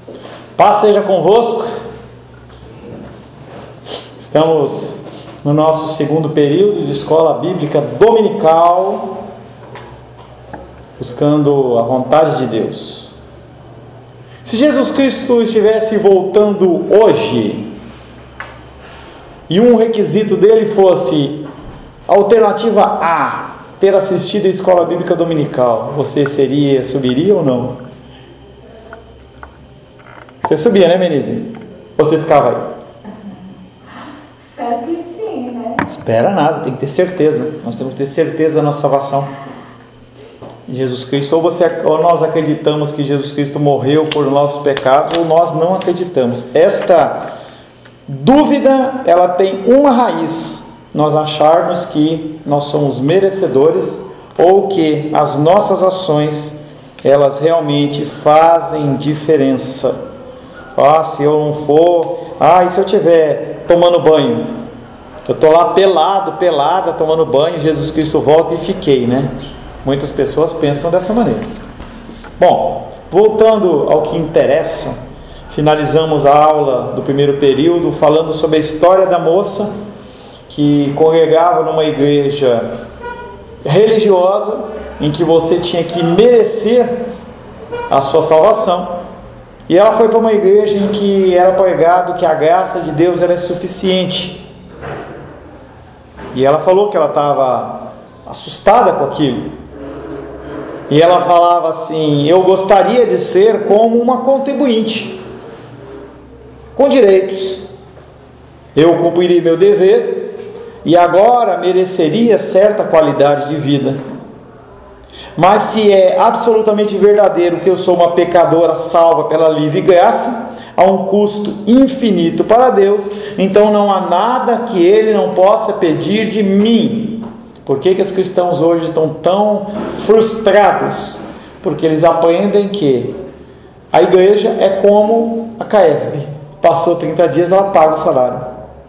Paz seja convosco. Estamos no nosso segundo período de escola bíblica dominical, buscando a vontade de Deus. Se Jesus Cristo estivesse voltando hoje e um requisito dele fosse alternativa A, ter assistido a escola bíblica dominical, você subiria ou não? Você subia, né, Menise? Você ficava aí? Espero que sim, né? Espera nada, tem que ter certeza. Nós temos que ter certeza da nossa salvação. Jesus Cristo, ou nós acreditamos que Jesus Cristo morreu por nossos pecados, ou nós não acreditamos. Esta dúvida, ela tem uma raiz: nós acharmos que nós somos merecedores, ou que as nossas ações, elas realmente fazem diferença. Se eu não for, e se eu estiver tomando banho, eu estou lá pelada, tomando banho, Jesus Cristo volta e fiquei, né? Muitas pessoas pensam dessa maneira. Bom, voltando ao que interessa, finalizamos a aula do primeiro período falando sobre a história da moça que congregava numa igreja religiosa em que você tinha que merecer a sua salvação. E ela foi para uma igreja em que era pregado que a graça de Deus era suficiente. E ela falou que ela estava assustada com aquilo. E ela falava assim: eu gostaria de ser como uma contribuinte, com direitos. Eu cumpriria meu dever e agora mereceria certa qualidade de vida. Mas se é absolutamente verdadeiro que eu sou uma pecadora salva pela livre graça, a um custo infinito para Deus, então não há nada que Ele não possa pedir de mim. Por que os cristãos hoje estão tão frustrados? Porque eles aprendem que a igreja é como a CAESB. Passou 30 dias, ela paga o salário.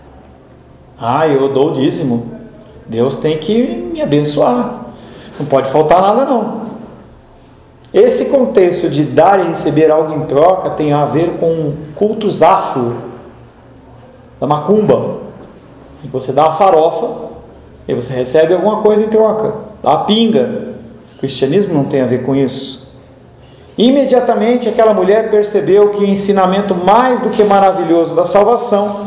Eu dou o dízimo, Deus tem que me abençoar, não pode faltar nada não. Esse contexto de dar e receber algo em troca tem a ver com cultos afro, da macumba, em que você dá a farofa e você recebe alguma coisa em troca, dá a pinga. O cristianismo não tem a ver com isso. Imediatamente aquela mulher percebeu que o ensinamento mais do que maravilhoso da salvação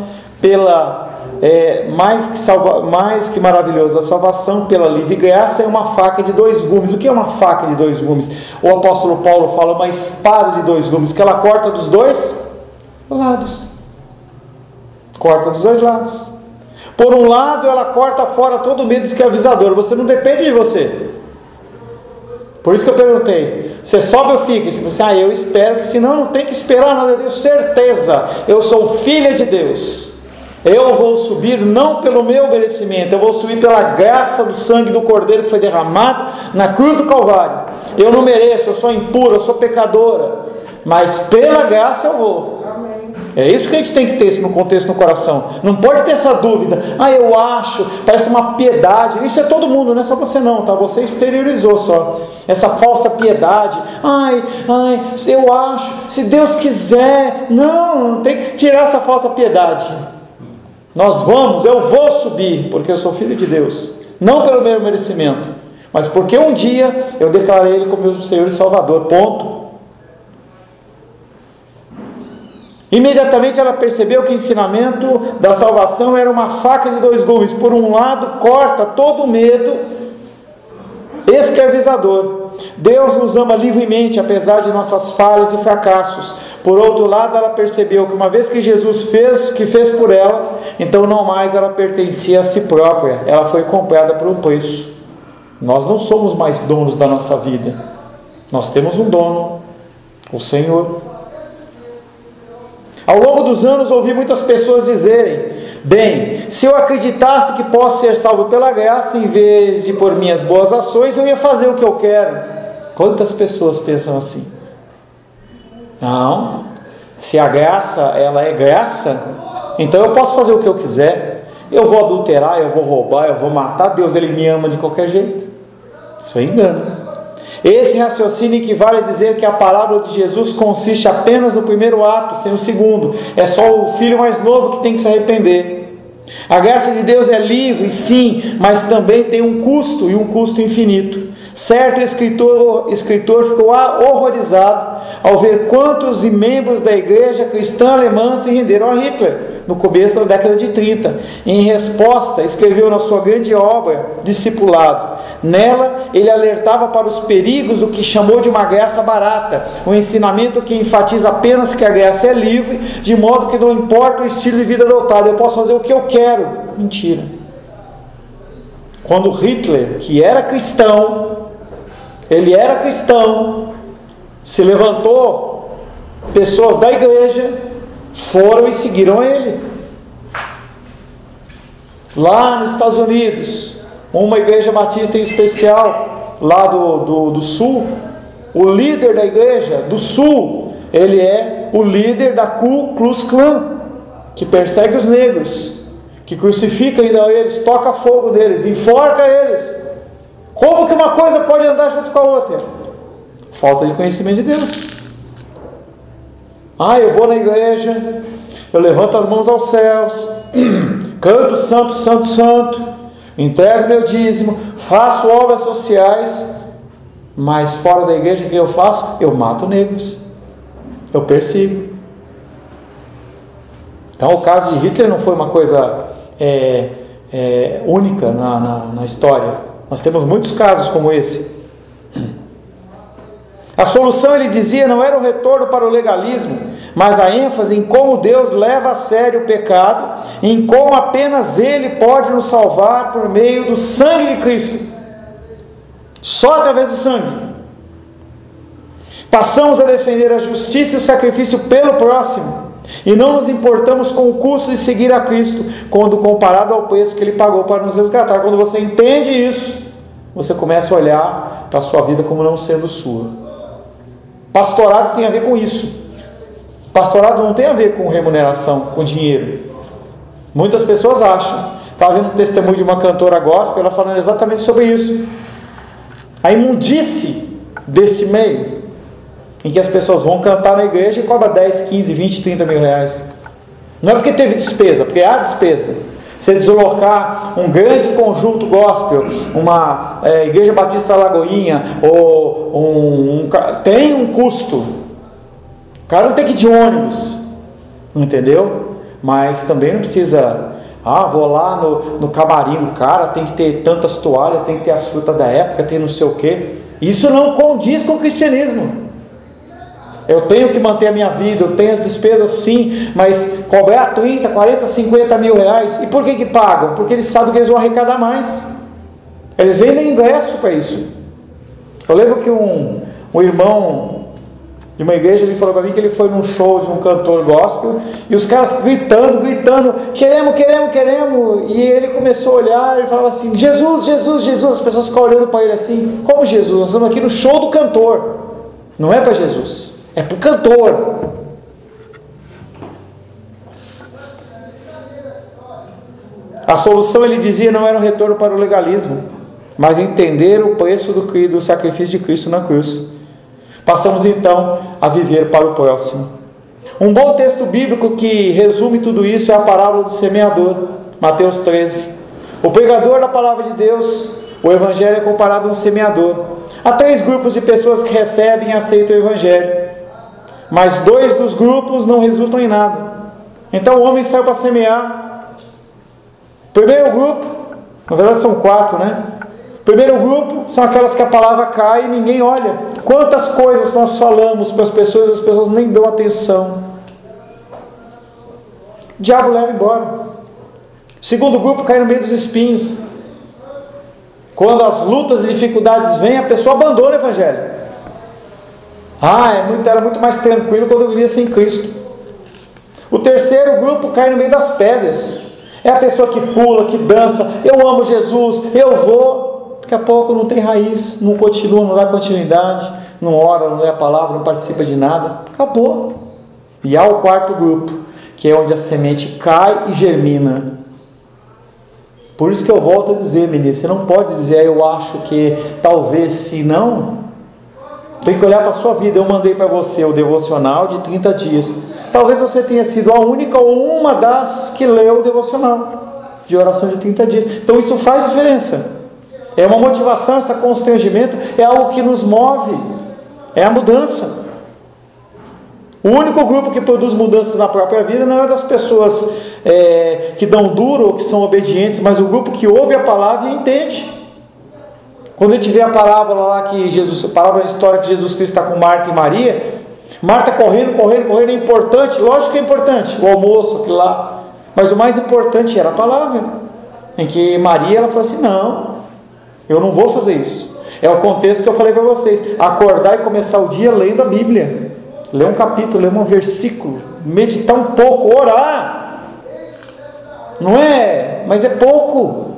mais que maravilhoso da salvação pela livre graça é uma faca de dois gumes. O que é uma faca de dois gumes? O apóstolo Paulo fala uma espada de dois gumes, que ela corta dos dois lados. Corta dos dois lados. Por um lado, ela corta fora todo o medo escravizador. Você não depende de você. Por isso que eu perguntei: você sobe ou fica? Você disse: eu espero, que senão não tem que esperar nada. Eu tenho certeza, eu sou filha de Deus. Eu vou subir não pelo meu merecimento, eu vou subir pela graça do sangue do Cordeiro que foi derramado na cruz do Calvário. Eu não mereço, eu sou impura, eu sou pecadora, mas pela graça eu vou. Amém. É isso que a gente tem que ter isso no contexto, no coração. Não pode ter essa dúvida: eu acho, parece uma piedade. Isso é todo mundo, não é só você não, tá? Você exteriorizou só essa falsa piedade. Eu acho, se Deus quiser. Não tem que tirar essa falsa piedade. Eu vou subir, porque eu sou filho de Deus, não pelo meu merecimento, mas porque um dia eu declarei Ele como meu Senhor e Salvador, ponto. Imediatamente ela percebeu que o ensinamento da salvação era uma faca de dois gumes. Por um lado, corta todo o medo escravizador. Deus nos ama livremente, apesar de nossas falhas e fracassos. Por outro lado, ela percebeu que uma vez que Jesus fez por ela, então não mais ela pertencia a si própria. Ela foi comprada por um preço. Nós não somos mais donos da nossa vida. Nós temos um dono, o Senhor. Ao longo dos anos, ouvi muitas pessoas dizerem: bem, se eu acreditasse que posso ser salvo pela graça, em vez de por minhas boas ações, eu ia fazer o que eu quero. Quantas pessoas pensam assim? Não, se a graça, ela é graça, então eu posso fazer o que eu quiser. Eu vou adulterar, eu vou roubar, eu vou matar. Deus, Ele me ama de qualquer jeito. Isso é engano. Esse raciocínio equivale a dizer que a parábola de Jesus consiste apenas no primeiro ato, sem o segundo. É só o filho mais novo que tem que se arrepender. A graça de Deus é livre, sim, mas também tem um custo, e um custo infinito. Certo escritor ficou horrorizado ao ver quantos membros da igreja cristã alemã se renderam a Hitler no começo da década de 30. Em resposta, escreveu na sua grande obra Discipulado. Nela, ele alertava para os perigos do que chamou de uma graça barata, um ensinamento que enfatiza apenas que a graça é livre, de modo que não importa o estilo de vida adotado, eu posso fazer o que eu quero. Mentira. Quando Hitler, que era cristão, se levantou, pessoas da igreja foram e seguiram ele. Lá nos Estados Unidos, uma igreja batista em especial, lá do sul, o líder da igreja do sul, ele é o líder da Ku Klux Klan, que persegue os negros, que crucifica ainda eles, toca fogo neles, enforca eles. Como que uma coisa pode andar junto com a outra? Falta de conhecimento de Deus. Eu vou na igreja, eu levanto as mãos aos céus, canto santo, santo, santo, entrego meu dízimo, faço obras sociais, mas fora da igreja o que eu faço? Eu mato negros, eu persigo. Então o caso de Hitler não foi uma coisa única na história. Nós temos muitos casos como esse. A solução, ele dizia, não era o retorno para o legalismo, mas a ênfase em como Deus leva a sério o pecado, em como apenas Ele pode nos salvar por meio do sangue de Cristo. Só através do sangue. Passamos a defender a justiça e o sacrifício pelo próximo, e não nos importamos com o custo de seguir a Cristo, quando comparado ao preço que Ele pagou para nos resgatar. Quando você entende isso, você começa a olhar para a sua vida como não sendo sua. Pastorado tem a ver com isso. Pastorado não tem a ver com remuneração, com dinheiro. Muitas pessoas acham. Estava vendo um testemunho de uma cantora gospel, ela falando exatamente sobre isso. A imundice desse meio, em que as pessoas vão cantar na igreja e cobra 10, 15, 20, 30 mil reais. Não é porque teve despesa, porque há despesa. Se deslocar um grande conjunto gospel, uma igreja batista Lagoinha, ou tem um custo. O cara não tem que ir de ônibus, entendeu? Mas também não precisa, vou lá no camarim do cara, tem que ter tantas toalhas, tem que ter as frutas da época, tem não sei o quê. Isso não condiz com o cristianismo. Eu tenho que manter a minha vida, eu tenho as despesas sim, mas cobrar 30, 40, 50 mil reais. E por que pagam? Porque eles sabem que eles vão arrecadar mais. Eles vendem ingresso para isso. Eu lembro que um irmão de uma igreja, ele falou para mim que ele foi num show de um cantor gospel, e os caras gritando, queremos, e ele começou a olhar e falava assim, Jesus, Jesus, Jesus. As pessoas ficam olhando para ele assim, como Jesus? Nós estamos aqui no show do cantor. Não é para Jesus, é para o cantor. A solução, ele dizia, não era um retorno para o legalismo, mas entender o preço do sacrifício de Cristo na cruz. Passamos então a viver para o próximo. Um bom texto bíblico que resume tudo isso é a parábola do semeador, Mateus 13. O pregador da palavra de Deus, o evangelho é comparado a um semeador. Há 3 grupos de pessoas que recebem e aceitam o evangelho, mas 2 dos grupos não resultam em nada. Então o homem saiu para semear. Primeiro grupo, na verdade são 4, né? Primeiro grupo são aquelas que a palavra cai e ninguém olha. Quantas coisas nós falamos para as pessoas nem dão atenção. O diabo leva embora. Segundo grupo cai no meio dos espinhos. Quando as lutas e dificuldades vêm, a pessoa abandona o evangelho. Era muito mais tranquilo quando eu vivia sem Cristo. O terceiro grupo cai no meio das pedras. É a pessoa que pula, que dança, eu amo Jesus, eu vou. Daqui a pouco não tem raiz, não continua, não dá continuidade, não ora, não lê a palavra, não participa de nada. Acabou. E há o quarto grupo, que é onde a semente cai e germina. Por isso que eu volto a dizer, menina, você não pode dizer, eu acho que, talvez, se não. Tem que olhar para a sua vida. Eu mandei para você o devocional de 30 dias. Talvez você tenha sido a única ou uma das que leu o devocional de oração de 30 dias. Então isso faz diferença. É uma motivação, esse constrangimento é algo que nos move. É a mudança. O único grupo que produz mudanças na própria vida não é das pessoas que dão duro ou que são obedientes, mas o grupo que ouve a palavra e entende. Quando a gente vê a parábola lá que Jesus, a parábola da história que Jesus Cristo está com Marta e Maria, Marta correndo, é importante, lógico que é importante, o almoço, aquilo lá, mas o mais importante era a palavra, em que Maria, ela falou assim, não, eu não vou fazer isso. É o contexto que eu falei para vocês, acordar e começar o dia lendo a Bíblia, ler um capítulo, ler um versículo, meditar um pouco, orar, não é, mas é pouco.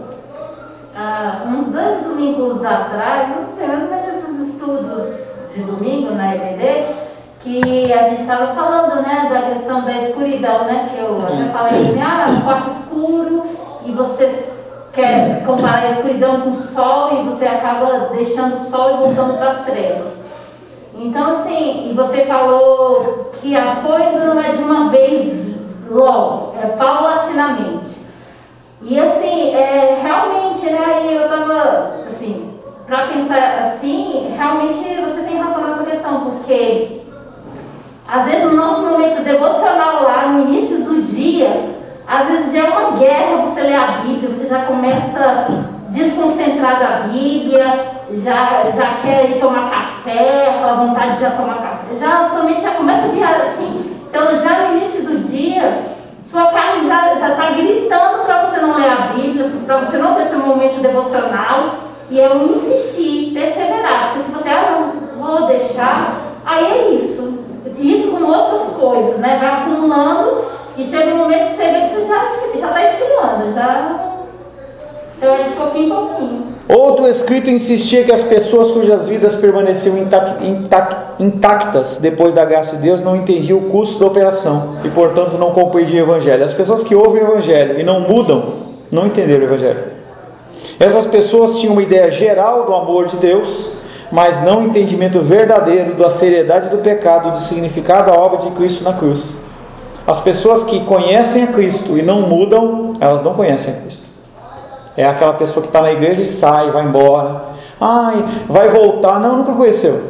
Uns 2 domingos atrás, não sei, mais ou menos esses estudos de domingo na EBD, que a gente estava falando, né, da questão da escuridão, né, que eu até falei assim, no quarto escuro, e você quer comparar a escuridão com o sol, e você acaba deixando o sol e voltando para as trevas. Então, assim, e você falou que a coisa não é de uma vez logo, é paulatinamente. E assim, realmente, né, aí eu tava, assim, para pensar assim, realmente você tem razão nessa questão, porque às vezes no nosso momento devocional lá, no início do dia, às vezes já é uma guerra você ler a Bíblia, você já começa desconcentrado da Bíblia, já quer ir tomar café, aquela vontade de já tomar café, sua mente já começa a virar assim. Então já no início do dia, sua carne já está gritando para você não ler a Bíblia, para você não ter esse momento devocional. E eu insisti, perseverar, porque se você, não vou deixar, aí é isso. Isso com outras coisas, né? Vai acumulando e chega um momento que você vê que você já está esfriando, então é de pouquinho em pouquinho. Outro escrito insistia que as pessoas cujas vidas permaneciam intactas depois da graça de Deus não entendiam o custo da operação e, portanto, não compreendiam o Evangelho. As pessoas que ouvem o Evangelho e não mudam, não entenderam o Evangelho. Essas pessoas tinham uma ideia geral do amor de Deus, mas não um entendimento verdadeiro da seriedade do pecado, do significado da obra de Cristo na cruz. As pessoas que conhecem a Cristo e não mudam, elas não conhecem a Cristo. É aquela pessoa que está na igreja e sai, vai embora. Vai voltar. Não, nunca conheceu.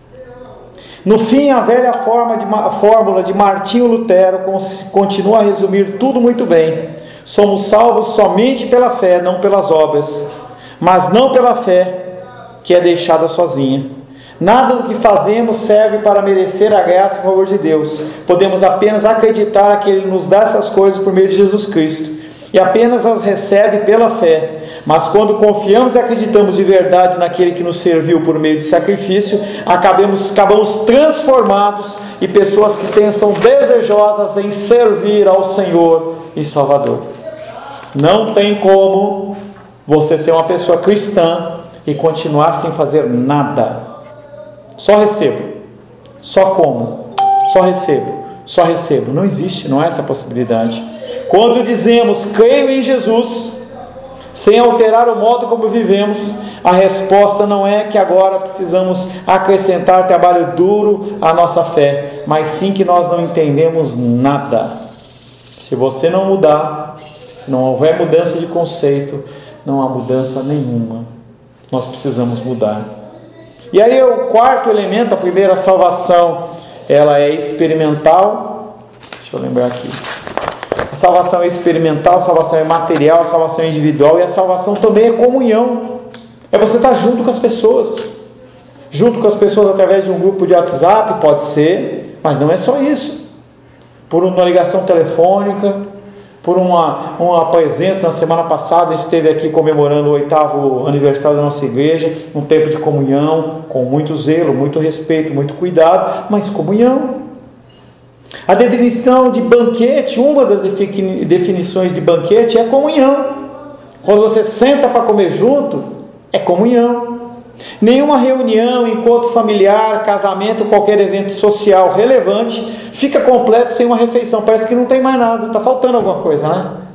No fim, a velha fórmula de Martinho Lutero continua a resumir tudo muito bem. Somos salvos somente pela fé, não pelas obras. Mas não pela fé, que é deixada sozinha. Nada do que fazemos serve para merecer a graça e o favor de Deus. Podemos apenas acreditar que Ele nos dá essas coisas por meio de Jesus Cristo. E apenas as recebe pela fé. Mas quando confiamos e acreditamos de verdade naquele que nos serviu por meio de sacrifício, acabamos transformados e pessoas que são desejosas em servir ao Senhor e Salvador. Não tem como você ser uma pessoa cristã e continuar sem fazer nada. Só recebo, só como, só recebo. Não existe, não há essa possibilidade. Quando dizemos creio em Jesus, sem alterar o modo como vivemos, a resposta não é que agora precisamos acrescentar trabalho duro à nossa fé, mas sim que nós não entendemos nada. Se você não mudar, se não houver mudança de conceito, não há mudança nenhuma. Nós precisamos mudar. E aí o quarto elemento, a primeira salvação, ela é experimental. Deixa eu lembrar aqui. A salvação é experimental, a salvação é material, a salvação é individual e a salvação também é comunhão. É você estar junto com as pessoas. Junto com as pessoas através de um grupo de WhatsApp, pode ser, mas não é só isso. Por uma ligação telefônica, por uma presença. Na semana passada a gente esteve aqui comemorando o 8º aniversário da nossa igreja, um tempo de comunhão, com muito zelo, muito respeito, muito cuidado, mas comunhão. A definição de banquete, uma das definições de banquete é comunhão. Quando você senta para comer junto, é comunhão. Nenhuma reunião, encontro familiar, casamento, qualquer evento social relevante fica completo sem uma refeição. Parece que não tem mais nada, está faltando alguma coisa, né?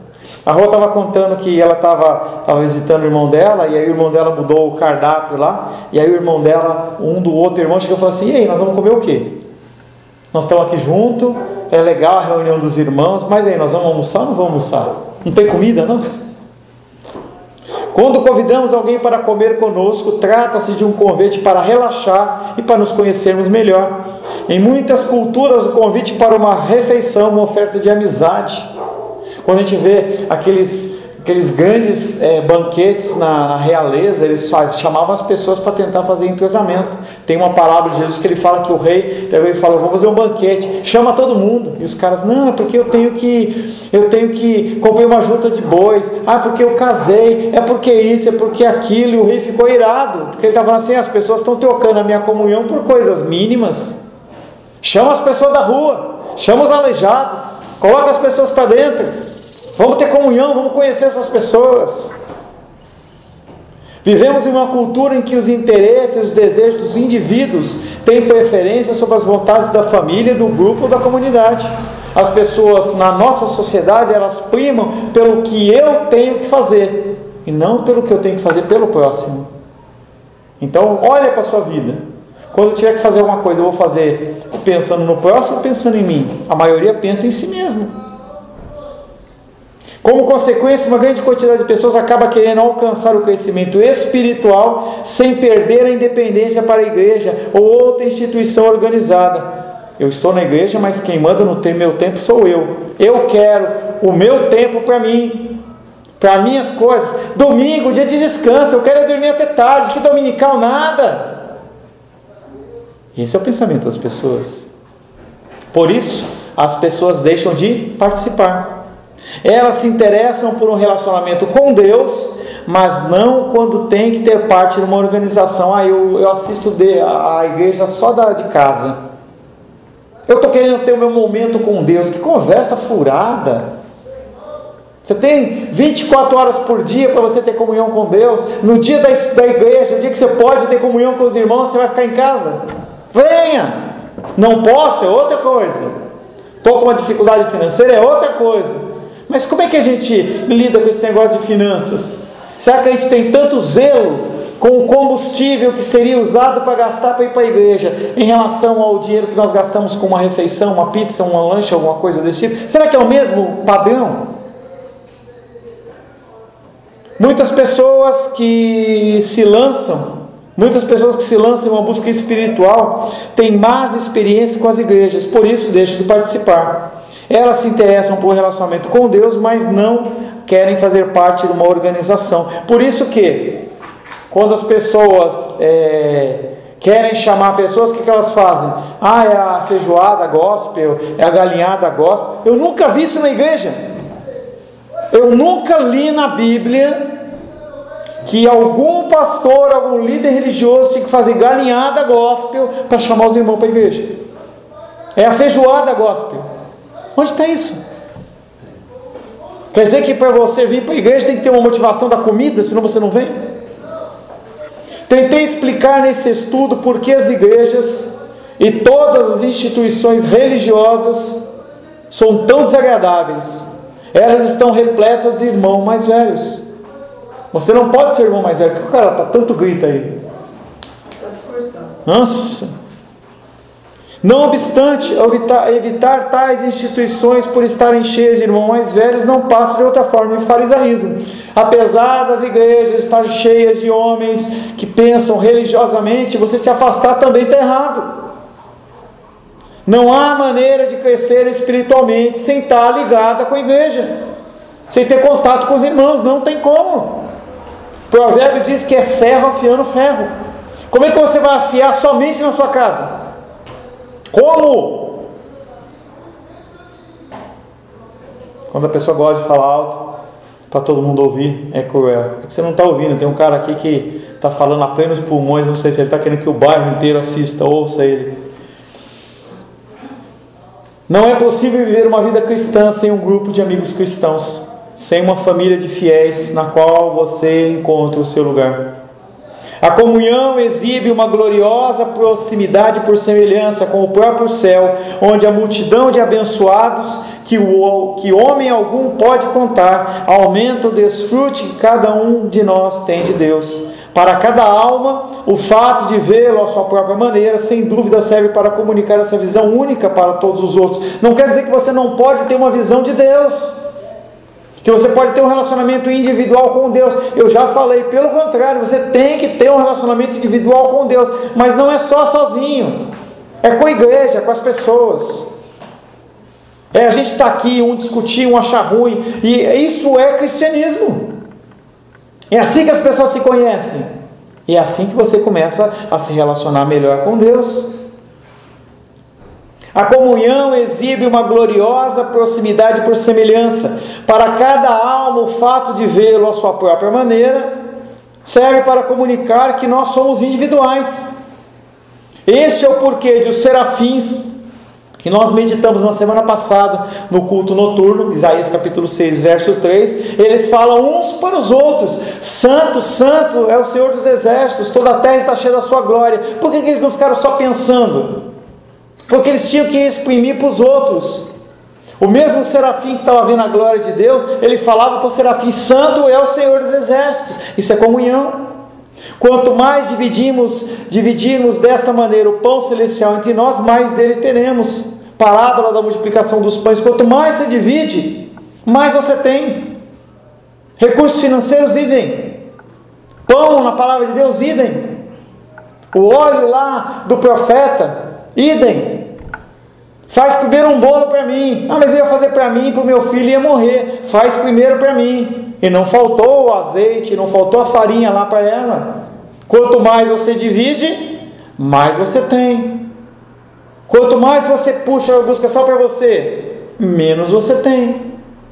A Rô estava contando que ela estava visitando o irmão dela, e aí o irmão dela mudou o cardápio lá, e aí o irmão dela, um do outro irmão, chegou e falou assim: e aí, nós vamos comer o quê? Nós estamos aqui juntos, é legal a reunião dos irmãos, mas aí, nós vamos almoçar ou não vamos almoçar? Não tem comida, não? Quando convidamos alguém para comer conosco, trata-se de um convite para relaxar e para nos conhecermos melhor. Em muitas culturas, o convite para uma refeição é uma oferta de amizade. Quando a gente vê aqueles grandes banquetes na realeza, eles chamavam as pessoas para tentar fazer entrosamento. Tem uma parábola de Jesus que ele fala que o rei pegou e falou: vou fazer um banquete, chama todo mundo. E os caras: não, é porque eu tenho que comprei uma junta de bois, porque eu casei, é porque isso, é porque aquilo. E o rei ficou irado, porque ele estava falando assim: as pessoas estão trocando a minha comunhão por coisas mínimas. Chama as pessoas da rua, chama os aleijados, coloca as pessoas para dentro. Vamos ter comunhão, vamos conhecer essas pessoas. Vivemos em uma cultura em que os interesses e os desejos dos indivíduos têm preferência sobre as vontades da família, do grupo ou da comunidade. As pessoas na nossa sociedade, elas primam pelo que eu tenho que fazer e não pelo que eu tenho que fazer pelo próximo. Então, olha para a sua vida. Quando eu tiver que fazer alguma coisa, eu vou fazer pensando no próximo ou pensando em mim? A maioria pensa em si mesmo. Como consequência, uma grande quantidade de pessoas acaba querendo alcançar o crescimento espiritual sem perder a independência para a igreja ou outra instituição organizada. Eu estou na igreja, mas quem manda no meu tempo sou eu. Eu quero o meu tempo para mim, para minhas coisas. Domingo, dia de descanso, eu quero dormir até tarde. Que dominical nada. Esse é o pensamento das pessoas. Por isso, as pessoas deixam de participar. Elas se interessam por um relacionamento com Deus, mas não quando tem que ter parte de uma organização. Eu assisto a igreja só de casa. Eu estou querendo ter o meu momento com Deus. Que conversa furada. Você tem 24 horas por dia para você ter comunhão com Deus. No dia da igreja, o dia que você pode ter comunhão com os irmãos, você vai ficar em casa. Venha! Não posso, é outra coisa. Estou com uma dificuldade financeira, é outra coisa. Mas como é que a gente lida com esse negócio de finanças? Será que a gente tem tanto zelo com o combustível que seria usado para gastar para ir para a igreja em relação ao dinheiro que nós gastamos com uma refeição, uma pizza, uma lanche, alguma coisa desse tipo? Será que é o mesmo padrão? Muitas pessoas que se lançam em uma busca espiritual têm más experiências com as igrejas, por isso deixam de participar. Elas se interessam por relacionamento com Deus, mas não querem fazer parte de uma organização. Por isso que, quando as pessoas querem chamar pessoas, o que elas fazem? É a feijoada gospel, é a galinhada gospel. Eu nunca vi isso na igreja. Eu nunca li na Bíblia que algum pastor, algum líder religioso tinha que fazer galinhada gospel para chamar os irmãos para a igreja. É a feijoada gospel. Onde está isso? Quer dizer que para você vir para a igreja tem que ter uma motivação da comida, senão você não vem? Tentei explicar nesse estudo por que as igrejas e todas as instituições religiosas são tão desagradáveis. Elas estão repletas de irmãos mais velhos. Você não pode ser irmão mais velho. Por que o cara está tanto grita aí? Nossa! Não obstante, evitar tais instituições por estarem cheias de irmãos mais velhos não passa de outra forma de farisaísmo. Apesar das igrejas estarem cheias de homens que pensam religiosamente, você se afastar também está errado. Não há maneira de crescer espiritualmente sem estar ligada com a igreja, sem ter contato com os irmãos, não tem como. O provérbio diz que é ferro afiando ferro. Como é que você vai afiar somente na sua casa? Como? Quando a pessoa gosta de falar alto para todo mundo ouvir, é cruel. É que você não está ouvindo. Tem um cara aqui que está falando a plenos pulmões. Não sei se ele está querendo que o bairro inteiro assista, ouça ele. Não é possível viver uma vida cristã sem um grupo de amigos cristãos, sem uma família de fiéis na qual você encontra o seu lugar. A comunhão exibe uma gloriosa proximidade por semelhança com o próprio céu, onde a multidão de abençoados que homem algum pode contar, aumenta o desfrute que cada um de nós tem de Deus. Para cada alma, o fato de vê-lo à sua própria maneira, sem dúvida serve para comunicar essa visão única para todos os outros. Não quer dizer que você não pode ter uma visão de Deus, que você pode ter um relacionamento individual com Deus. Eu já falei, pelo contrário, você tem que ter um relacionamento individual com Deus, mas não é só sozinho, é com a igreja, com as pessoas. A gente está aqui, um discutir, um achar ruim, e isso é cristianismo. É assim que as pessoas se conhecem, e é assim que você começa a se relacionar melhor com Deus. A comunhão exibe uma gloriosa proximidade por semelhança. Para cada alma, o fato de vê-lo à sua própria maneira serve para comunicar que nós somos individuais. Este é o porquê de os serafins, que nós meditamos na semana passada no culto noturno, Isaías capítulo 6, verso 3, eles falam uns para os outros: Santo, Santo é o Senhor dos exércitos, toda a terra está cheia da sua glória. Por que eles não ficaram só pensando? Porque eles tinham que exprimir para os outros. O mesmo serafim que estava vendo a glória de Deus, ele falava para o serafim: Santo é o Senhor dos exércitos. Isso é comunhão. Quanto mais dividirmos desta maneira o pão celestial entre nós, mais dele teremos. Parábola da multiplicação dos pães: quanto mais você divide, mais você tem. Recursos financeiros, idem. Pão na palavra de Deus, idem. O óleo lá do profeta, idem. Faz primeiro um bolo para mim. Mas eu ia fazer para mim, para o meu filho ia morrer. Faz primeiro para mim. E não faltou o azeite, não faltou a farinha lá para ela. Quanto mais você divide, mais você tem. Quanto mais você busca só para você, menos você tem.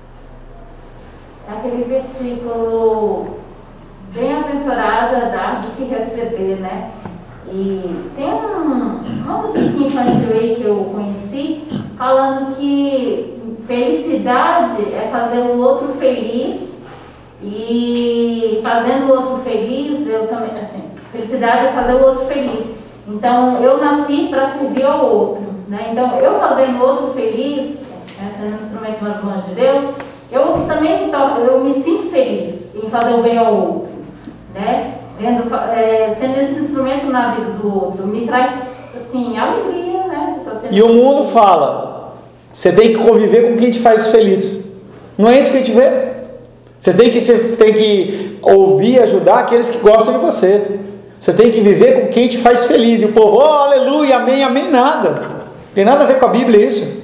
Aquele versículo: bem-aventurada dar do que receber, né? E tem uma musiquinha infantil aí que eu conheci, falando que felicidade é fazer o outro feliz, e fazendo o outro feliz, eu também, assim, felicidade é fazer o outro feliz. Então, eu nasci para servir ao outro, né? Então, eu fazendo o outro feliz, sendo um instrumento nas mãos de Deus, eu também eu me sinto feliz em fazer o bem ao outro, né? Sendo esse instrumento na vida do outro, me traz, assim, alegria, né? E o mundo fala: você tem que conviver com quem te faz feliz. Não é isso que a gente vê? Você tem que ouvir e ajudar aqueles que gostam de você. Você tem que viver com quem te faz feliz. E o povo: oh, aleluia, amém, amém, nada. Tem nada a ver com a Bíblia isso.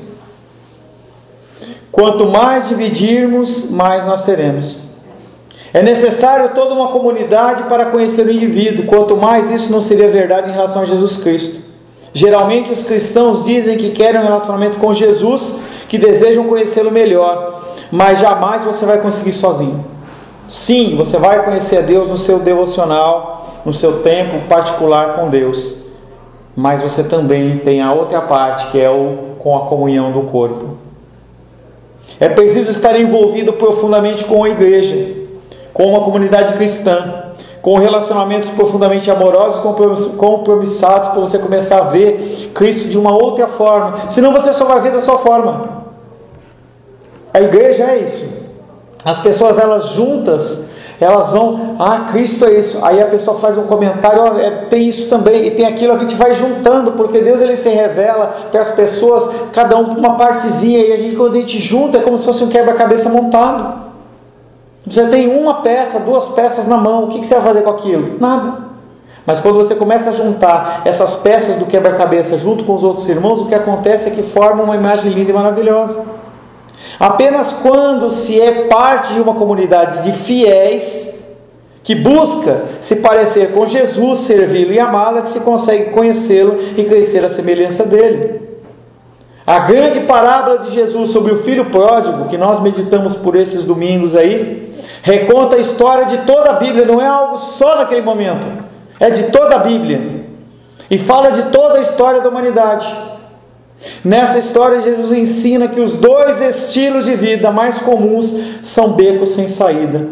Quanto mais dividirmos, mais nós teremos. É necessário toda uma comunidade para conhecer o indivíduo. Quanto mais isso não seria verdade em relação a Jesus Cristo. Geralmente os cristãos dizem que querem um relacionamento com Jesus, que desejam conhecê-lo melhor, mas jamais você vai conseguir sozinho. Sim, você vai conhecer a Deus no seu devocional, no seu tempo particular com Deus, mas você também tem a outra parte, que é com a comunhão do corpo. É preciso estar envolvido profundamente com a igreja, com uma comunidade cristã, com relacionamentos profundamente amorosos e compromissados, para você começar a ver Cristo de uma outra forma. Senão você só vai ver da sua forma. A igreja é isso. As pessoas, elas juntas, elas vão: Cristo é isso. Aí a pessoa faz um comentário: tem isso também, e tem aquilo. A gente vai juntando, porque Deus, ele se revela para as pessoas, cada um uma partezinha, e quando a gente junta, é como se fosse um quebra-cabeça montado. Você tem uma peça, duas peças na mão, o que você vai fazer com aquilo? Nada. Mas quando você começa a juntar essas peças do quebra-cabeça junto com os outros irmãos, o que acontece é que forma uma imagem linda e maravilhosa. Apenas quando se é parte de uma comunidade de fiéis, que busca se parecer com Jesus, servi-lo e amá-lo, é que se consegue conhecê-lo e crescer à semelhança dele. A grande parábola de Jesus sobre o filho pródigo, que nós meditamos por esses domingos aí, reconta a história de toda a Bíblia. Não é algo só naquele momento, é de toda a Bíblia, e fala de toda a história da humanidade. Nessa história, Jesus ensina que os dois estilos de vida mais comuns são becos sem saída.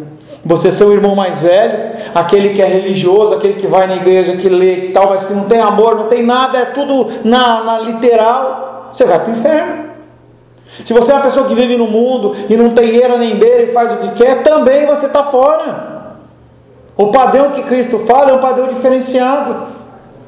Você ser o irmão mais velho, aquele que é religioso, aquele que vai na igreja, que lê e tal, mas que não tem amor, não tem nada, é tudo na literal, você vai para o inferno. Se você é uma pessoa que vive no mundo e não tem eira nem beira e faz o que quer, também você está fora. O padrão que Cristo fala é um padrão diferenciado.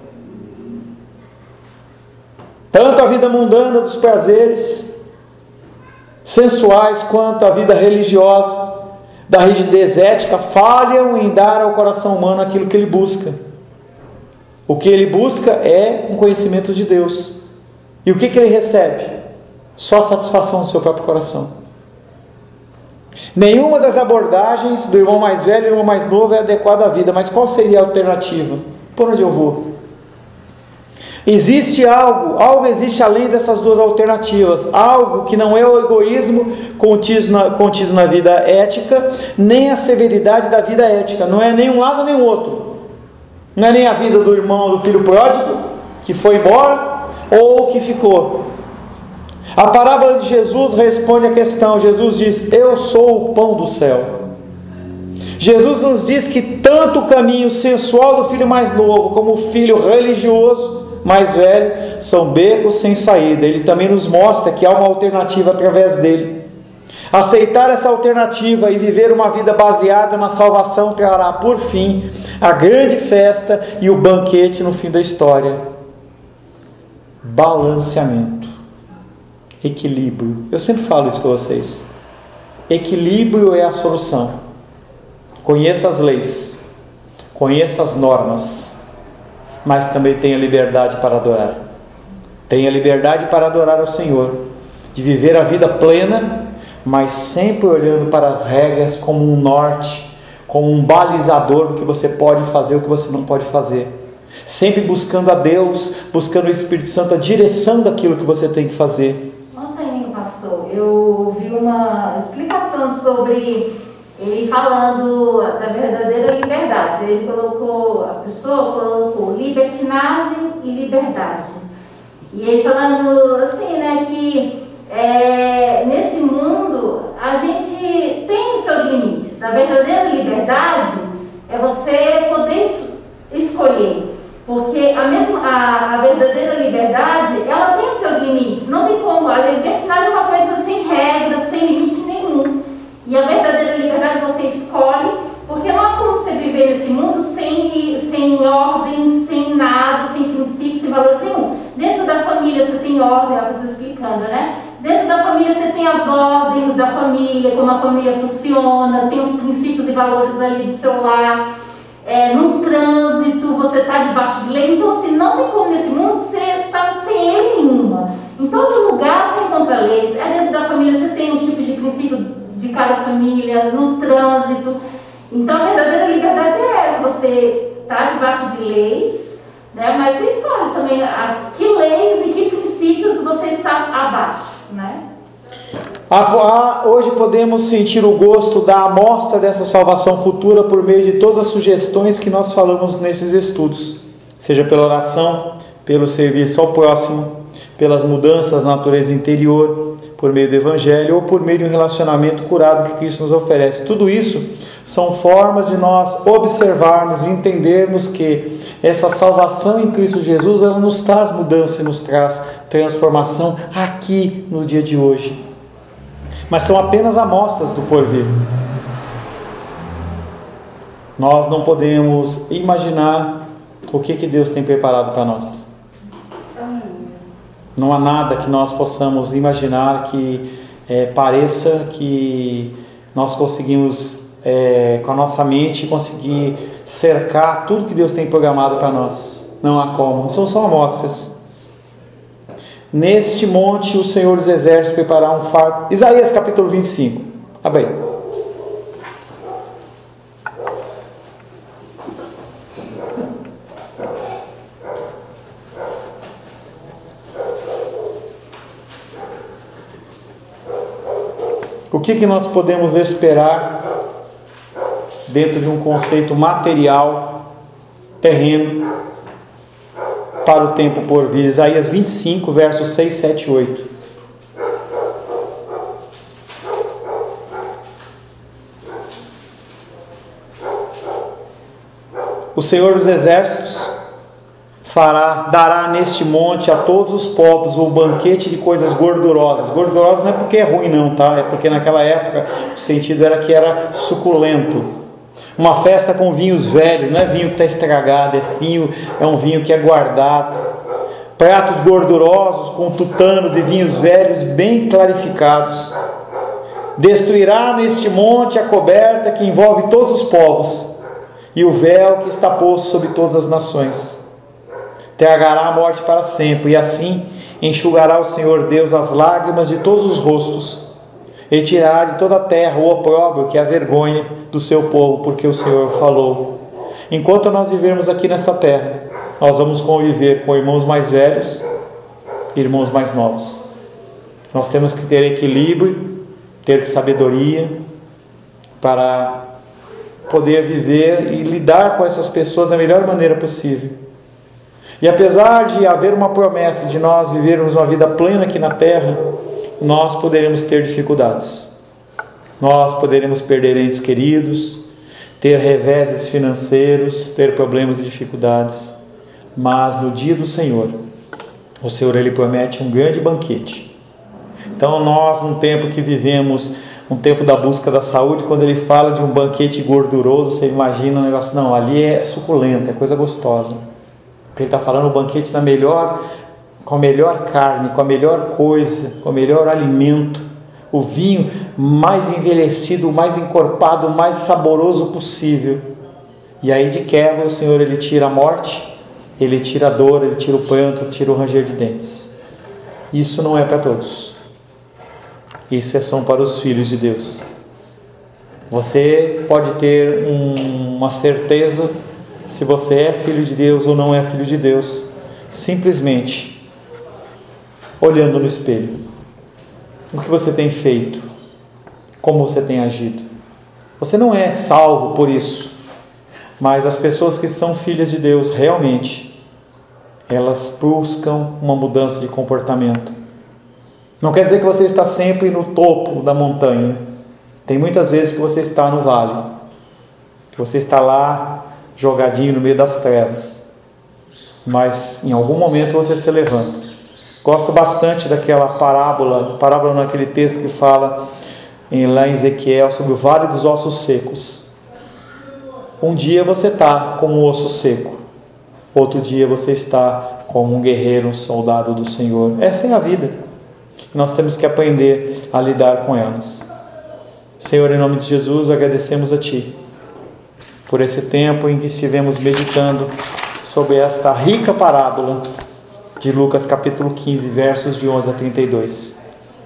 Tanto a vida mundana dos prazeres sensuais quanto a vida religiosa, da rigidez ética, falham em dar ao coração humano aquilo que ele busca. O que ele busca é um conhecimento de Deus. E o que ele recebe? Só a satisfação do seu próprio coração. Nenhuma das abordagens do irmão mais velho e do irmão mais novo é adequada à vida, mas qual seria a alternativa? Por onde eu vou? Existe algo existe além dessas duas alternativas, algo que não é o egoísmo contido na vida ética, nem a severidade da vida ética, não é nem um lado nem o outro, não é nem a vida do irmão do filho pródigo, que foi embora, ou que ficou. A parábola de Jesus responde à questão. Jesus diz: eu sou o pão do céu. Jesus nos diz que tanto o caminho sensual do filho mais novo, como o filho religioso mais velho, são becos sem saída. Ele também nos mostra que há uma alternativa através dele. Aceitar essa alternativa e viver uma vida baseada na salvação trará por fim a grande festa e o banquete no fim da história. Balanceamento, equilíbrio. Eu sempre falo isso para vocês. Equilíbrio é a solução. Conheça as leis, conheça as normas, mas também tenha liberdade para adorar. Tenha liberdade para adorar ao Senhor, de viver a vida plena, mas sempre olhando para as regras como um norte, como um balizador do que você pode fazer e o que você não pode fazer. Sempre buscando a Deus, buscando o Espírito Santo, a direção daquilo que você tem que fazer. Ontem, pastor, eu ouvi uma explicação sobre ele falando da verdadeira liberdade. A pessoa colocou libertinagem e liberdade. E ele falando assim, né, que nesse mundo a gente tem os seus limites. A verdadeira liberdade é você poder escolher. Porque a verdadeira liberdade, ela tem os seus limites. Não tem como. A libertinagem é uma coisa sem regra, sem limite nenhum. E a verdadeira liberdade você escolhe, porque não há como você viver nesse mundo sem ordem, sem nada, sem princípios, sem valores nenhum. Dentro da família você tem ordem, a pessoa explicando, né? Dentro da família você tem as ordens da família, como a família funciona, tem os princípios e valores ali do seu lar. No trânsito você está debaixo de lei, então assim, não tem como nesse mundo você estar sem lei nenhuma. Em todo lugar você encontra leis. Dentro da família você tem os tipos de princípio de cada família, no trânsito. Então a verdadeira liberdade é essa, você está debaixo de leis, né? Mas você escolhe também que leis e que princípios você está abaixo, né? Hoje podemos sentir o gosto da amostra dessa salvação futura por meio de todas as sugestões que nós falamos nesses estudos, seja pela oração, pelo serviço ao próximo, pelas mudanças da natureza interior, por meio do Evangelho ou por meio de um relacionamento curado que Cristo nos oferece. Tudo isso são formas de nós observarmos e entendermos que essa salvação em Cristo Jesus, ela nos traz mudança e nos traz transformação aqui no dia de hoje. Mas são apenas amostras do porvir. Nós não podemos imaginar o que Deus tem preparado para nós. Não há nada que nós possamos imaginar que pareça que nós conseguimos, com a nossa mente, conseguir cercar tudo que Deus tem programado para nós. Não há como, são só amostras. Neste monte o Senhor dos Exércitos preparará um fardo. Isaías capítulo 25. Abre aí. O que nós podemos esperar dentro de um conceito material, terreno, para o tempo por vir? Isaías 25, versos 6, 7 e 8. O Senhor dos Exércitos dará neste monte a todos os povos o banquete de coisas gordurosas. Gordurosa não é porque é ruim não, tá? É porque naquela época o sentido era que era suculento. Uma festa com vinhos velhos, não é vinho que está estragado, é um vinho que é guardado. Pratos gordurosos com tutanos e vinhos velhos bem clarificados. Destruirá neste monte a coberta que envolve todos os povos e o véu que está posto sobre todas as nações. Tragará a morte para sempre, e assim enxugará o Senhor Deus as lágrimas de todos os rostos, e tirará de toda a terra o opróbrio, que é a vergonha do seu povo, porque o Senhor falou. Enquanto nós vivermos aqui nessa terra, nós vamos conviver com irmãos mais velhos e irmãos mais novos. Nós temos que ter equilíbrio, ter sabedoria, para poder viver e lidar com essas pessoas da melhor maneira possível. E apesar de haver uma promessa de nós vivermos uma vida plena aqui na terra, nós poderemos ter dificuldades. Nós poderemos perder entes queridos, ter reveses financeiros, ter problemas e dificuldades. Mas no dia do Senhor, o Senhor ele promete um grande banquete. Então nós, num tempo que vivemos, um tempo da busca da saúde, quando ele fala de um banquete gorduroso, você imagina um negócio, não, ali é suculento, é coisa gostosa. Ele está falando o banquete com a melhor carne, com a melhor coisa, com o melhor alimento, o vinho mais envelhecido, o mais encorpado, o mais saboroso possível. E aí de quebra o Senhor ele tira a morte, ele tira a dor, ele tira o pranto, tira o ranger de dentes. Isso não é para todos. Isso é só para os filhos de Deus. Você pode ter uma certeza se você é filho de Deus ou não é filho de Deus, simplesmente olhando no espelho. O que você tem feito? Como você tem agido? Você não é salvo por isso, mas as pessoas que são filhas de Deus realmente, elas buscam uma mudança de comportamento. Não quer dizer que você está sempre no topo da montanha. Tem muitas vezes que você está no vale, que você está lá jogadinho no meio das trevas, mas em algum momento você se levanta. Gosto bastante daquela parábola naquele texto que fala lá em Ezequiel sobre o vale dos ossos secos. Um dia você está como um osso seco, outro dia você está como um guerreiro, um soldado do Senhor. Essa é a vida. Nós temos que aprender a lidar com elas. Senhor, em nome de Jesus, agradecemos a Ti por esse tempo em que estivemos meditando sobre esta rica parábola de Lucas capítulo 15, versos de 11 a 32.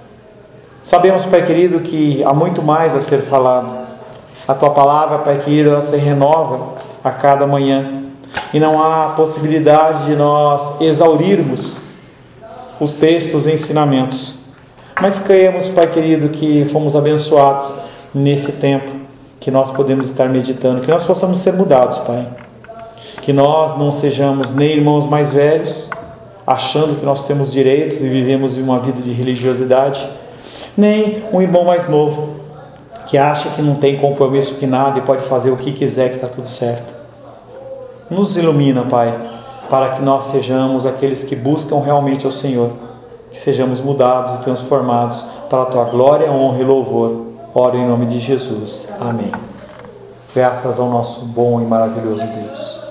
Sabemos, Pai querido, que há muito mais a ser falado. A Tua palavra, Pai querido, ela se renova a cada manhã. E não há possibilidade de nós exaurirmos os textos e ensinamentos. Mas cremos, Pai querido, que fomos abençoados nesse tempo, que nós podemos estar meditando, que nós possamos ser mudados, Pai. Que nós não sejamos nem irmãos mais velhos, achando que nós temos direitos e vivemos uma vida de religiosidade, nem um irmão mais novo, que acha que não tem compromisso com nada e pode fazer o que quiser, que está tudo certo. Nos ilumina, Pai, para que nós sejamos aqueles que buscam realmente ao Senhor, que sejamos mudados e transformados para a Tua glória, honra e louvor. Oro em nome de Jesus. Amém. Graças ao nosso bom e maravilhoso Deus.